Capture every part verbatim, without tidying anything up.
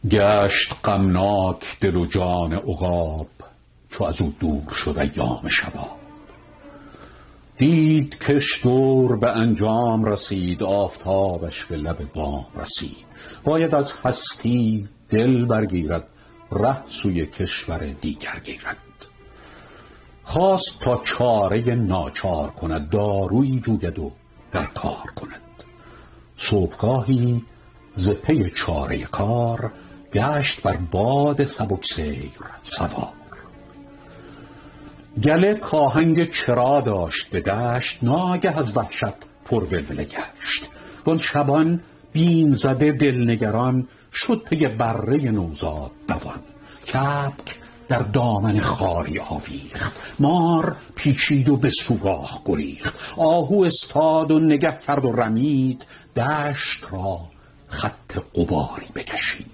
گشت غمناک دل و جان عقاب، چو از او دور شد ایام شباب. دید کش دور به انجام رسید، آفتابش به لب بام رسید. باید از هستی دل برگیرد، ره سوی کشور دیگر گیرد. خواست تا چاره ناچار کند، دارویی جوید و در کار کند. صبحگاهی ز پی چاره کار، گشت بر باد سبک سیر سوار. گله کاهنگ چرا داشت به دشت، ناگه از وحشت پر ولوله گشت. وان شبان بیم زده دلنگران، شد پی بره نوزاد دوان. کبک در دامن خاری آویخت، مار پیچید و به سوگاه گریخت. آهو استاد و نگه کرد و رمید، دشت را خط غباری بکشید.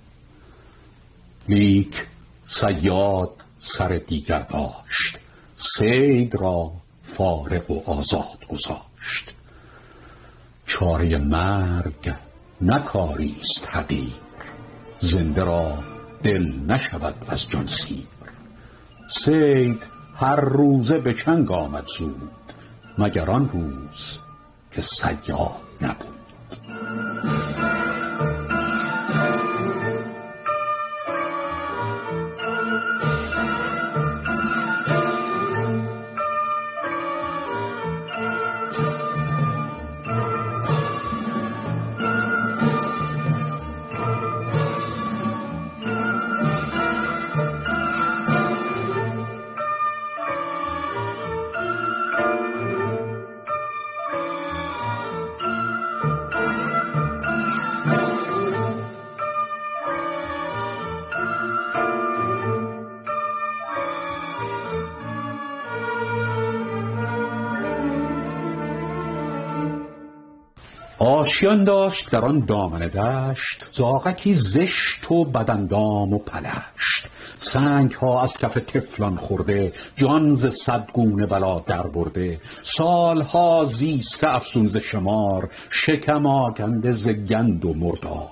لیک صیاد سر دیگر داشت، صید را فارغ و آزاد گذاشت. چاره مرگ نکاریست حقیر، زنده را دل نشود از جان سیر. صید هر روزه به چنگ آمد زود، مگر آن روز که صیاد نبود. آشیان داشت در آن دامن دشت، زاغکی زشت و بداندام و پلشت. سنگ ها از کف طفلان خورده، جان ز صد گونه بلا در برده. سالها زیست افسون ز شمار، شکم آکنده ز گند و مردار.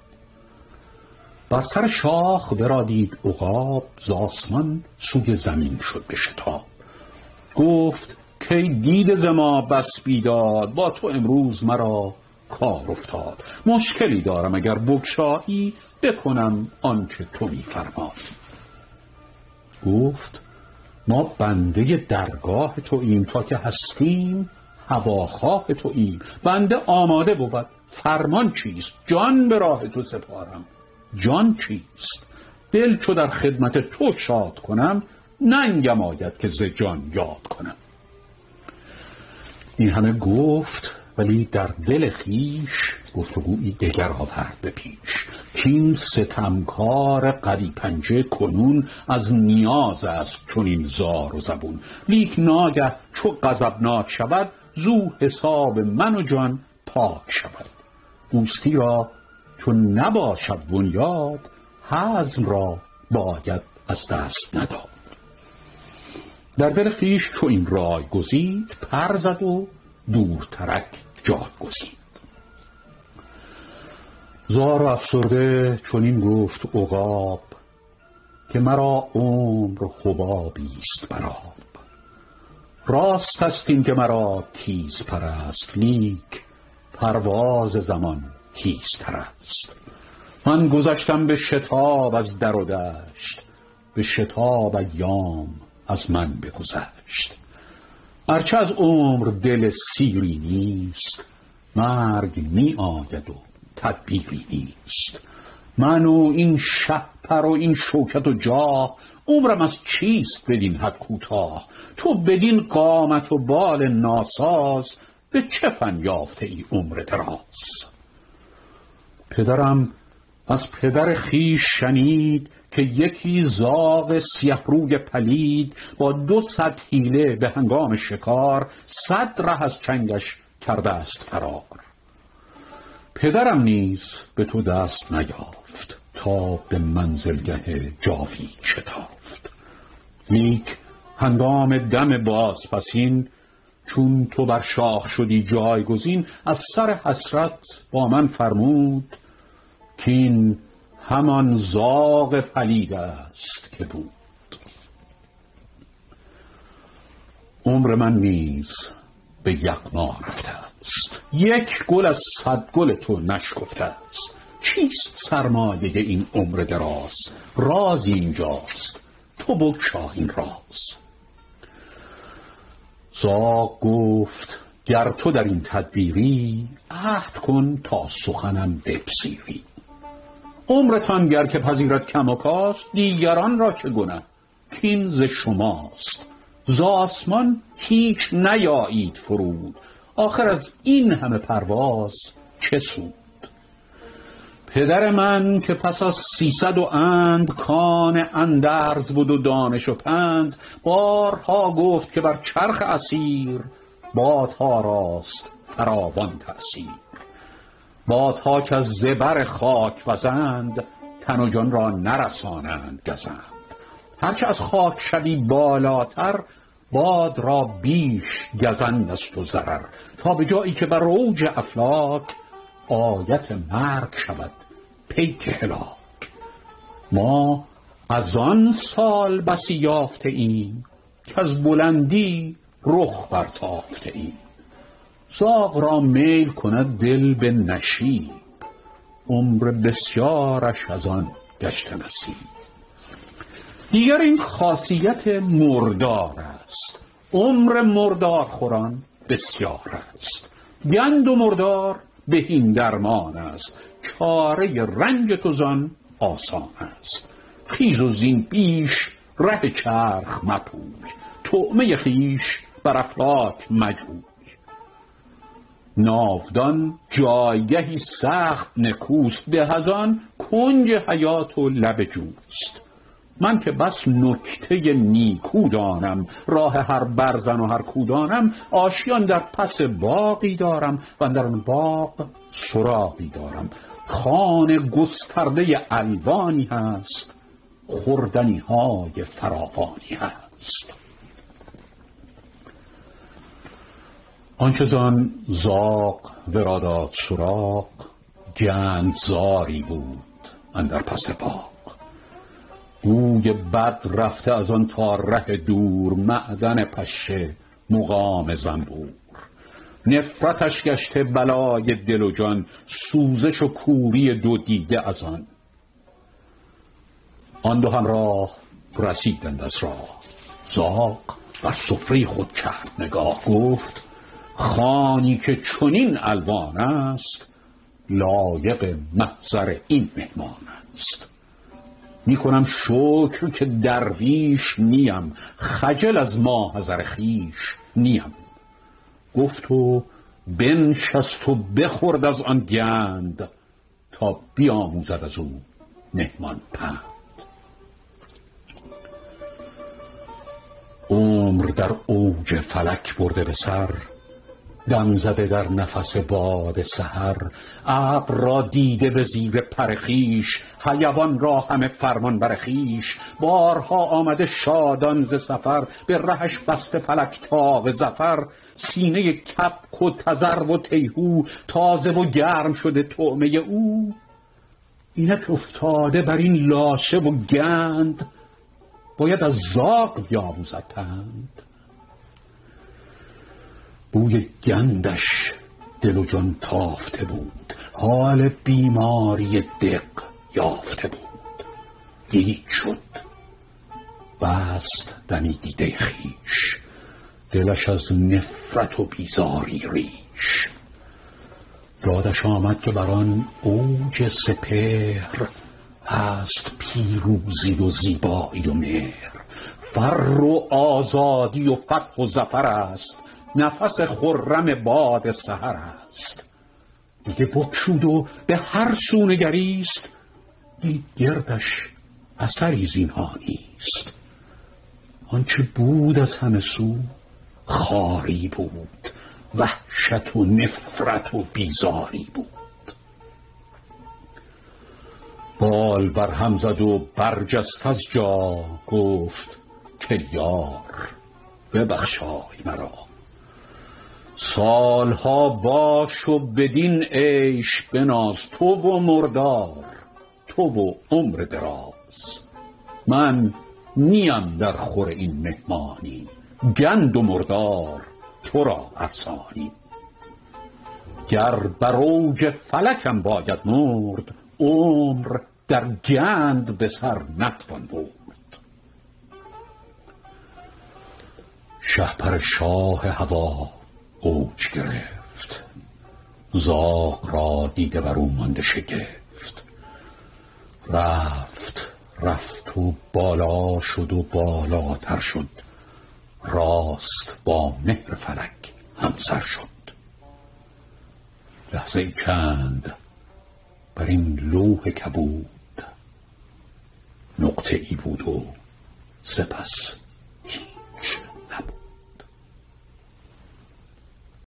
بر سر شاخ ورا دید عقاب، ز آسمان سوی زمین شد به شتاب. گفت کی دید ز ما بس بیداد، با تو امروز مرا کار افتاد. مشکلی دارم اگر بگشایی، بکنم آنچه تو می‌فرمایی. گفت ما بنده درگاه توییم، تا که هستیم هواخواه توییم. بنده آماده بود، فرمان چیست؟ جان به راه تو سپارم. جان چیست؟ دل چو در خدمت تو شاد کنم، ننگم آید که ز جان یاد کنم. این همه گفت ولی در دل خیش، گفتگویی دگر آورد به پیش. کین ستمکار قوی پنجه کنون، از نیاز است چنین زار و زبون. لیک ناگه چو غضبناک شود، زو حساب من و جان پاک شود. دوستی را چون نباشد بنیاد، حزم را باید از دست نداد. در دل خویش چو این رای گزید، پر زد و دورترک جای گزید. زار و افسرده چنین گفت عقاب، که مرا عمر حبابیست بر آب. راست است این که مرا تیز پرست، لیک پرواز زمان تیزتر است. من گذشتم به شتاب از در و دشت، به شتاب ایام از من بگذشت. هرچه از عمر دل سیری نیست، مرگ می آید و تدبیری نیست. من و این شهپر و این شوکت و جاه، عمرم از چیست بدین حد کوتاه. تو بدین قامت و بال ناساز، به چه فن یافته ای عمر دراز؟ پدرم از پدر خویش شنید، که یکی زاغ سیه روی پلید، با دو صد حیله به هنگام شکار، صد ره از چنگش کرده است فرار. پدرم نیز به تو دست نیافت، تا به منزلگه جاوید شتافت. لیک هنگام دم بازپسین، چون تو بر شاخ شدی جایگزین، از سر حسرت با من فرمود، کین همان زاغ پلید است که بود. عمر من نیز به یغما رفته است، یک گل از صد گل تو نشکفته است. چیست سرمایه این عمر دراز؟ راز اینجاست، تو بگشا این راز. زاغ گفت گر تو در این تدبیری، عهد کن تا سخنم بپذیری. عمرتان گر که پذیرد کم و کاست، دیگران را چه گنه کین ز شماست. ز آسمان هیچ نیایید فرود، آخر از این همه پرواز چه سود. پدر من که پس از سیصد و اند کان اندرز بود و دانش و پند، بارها گفت که بر چرخ اسیر بادها راست فراوان تأثیر. بادها که از زبر خاک وزند، تن و جان را نرسانند گزند. هرچه از خاک شوی بالاتر، باد را بیش گزند است و ضرر. تا به جایی که بر اوج افلاک، آیت مرگ شود پیک هلاک. ما از آن سال بسی یافته ایم، که از بلندی رخ برتافته ایم. زاغ را میل کند دل به نشیب، عمر بسیارش از آن گشته نصیب. دیگر این خاصیت مردار است، عمر مردار خوران بسیار است. گند و مردار بهین درمان است، چاره رنج تو زان آسان است. خیز و زین بیش ره چرخ مپوی، طعمه خویش بر افلاک مجوی. ناودان جایگهی سخت نکوست، به از آن کنج حیات و لب جوست. من که بس نکته نیکو دانم، راه هر برزن و هر کودانم. آشیان در پس باغی دارم، و در آن باغ سراغی دارم. خانه گسترده الوانی هست، خوردنی های فراوانی هست. آنچه زان زاغ ورا داد سراغ، گندزاری بود اندر پس باغ. گوی بد رفته از آن تا ره دور، معدن پشه مقام زنبور. نفرتش گشته بلای دل و جان، سوزش و کوری دو دیده از آن. آن دو همراه رسیدند از راه، زاغ بر سفره خود کرد نگاه. گفت خوانی که چنین الوان است، لایق محضر این مهمان است. می کنم شکر که درویش نیم، خجل از ماحضر خویش نیم. گفت و بنشست و بخورد از آن گند، تا بیاموزد از او مهمان پند. عمر در اوج فلک برده به سر، دم زده در نفس باد سحر. ابر را دیده به زیر پر خویش، حیوان را همه فرمان بر خویش. بارها آمده شادان ز سفر، به رهش بسته فلک تاق ظفر. سینه کبک و تذرو و تیهو، تازه و گرم شده طعمه او. اینک افتاده بر این لاشه و گند، باید از زاغ بیاموزد پند. بوی گندش دل و جان تافته بود، حال بیماری دق یافته بود. گیج شد بست دمی دیده خویش، دلش از نفرت و بیزاری ریش. یادش آمد که بران اوج سپهر، هست پیروزی و زیبایی و مهر. فر و آزادی و فتح و ظفر است، نفس خرم باد سحر است. دیگه بکشود و به هر سو نگریست، دید گردش اثری زینها نیست. آنچه بود از همه سو خاری بود، وحشت و نفرت و بیزاری بود. بال بر هم زد و برجست از جا، گفت که یار ببخشای مرا. سالها باش و بدین عیش بناز، تو و مردار تو و عمر دراز. من نیم در خور این مهمانی، گند و مردار تو را افسانی. گر بر اوج فلکم باید مرد، عمر در گند به سر نتوان برد. شهپر شاه هوا اوج گرفت، زاغ را دیده بر او مانده شگفت. رفت رفت و بالا شد و بالاتر شد، راست با مهر فلک همسر شد. لحظه چند بر این لوح کبود، نقطه ای بود و سپس